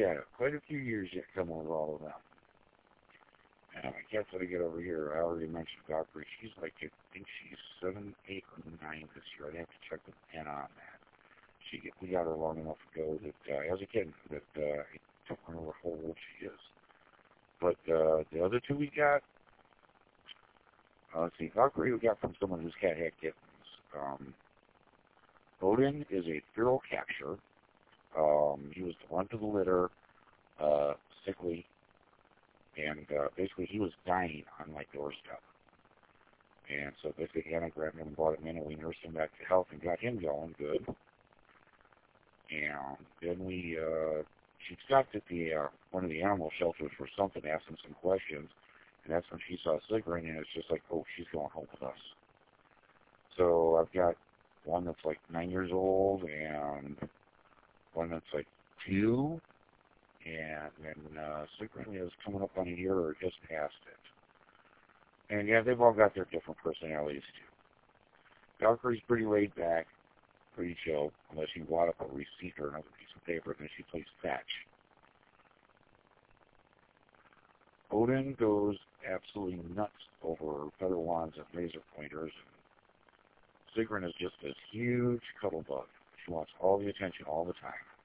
yeah, quite a few years yet coming with all of them. And my cat's got to get over here. I already mentioned Valkyrie. She's like, I think she's 7, 8, or 9 this year. I'd have to check with Anna on that. We got her long enough ago that, as a kid, that I don't remember how old she is. But the other two we got, let's see, Valkyrie we got from someone whose cat had kittens. Odin is a feral capture. He was the one to the litter, sickly, and basically he was dying on my doorstep. And so basically Anna grabbed him and brought him in, and we nursed him back to health and got him going good. And then she stopped at the one of the animal shelters for something, asked him some questions, and that's when she saw Sigrun, and it's just like, oh, she's going home with us. So I've got one that's like 9 years old, and one that's like 2, and then Sigrun is coming up on a year or just past it. And yeah, they've all got their different personalities too. Valkyrie's pretty laid back, pretty chill, unless you wad up a receipt or another piece of paper, and then she plays fetch. Odin goes absolutely nuts over feather wands and laser pointers, and Sigrun is just this huge cuddle bug. She wants all the attention all the time.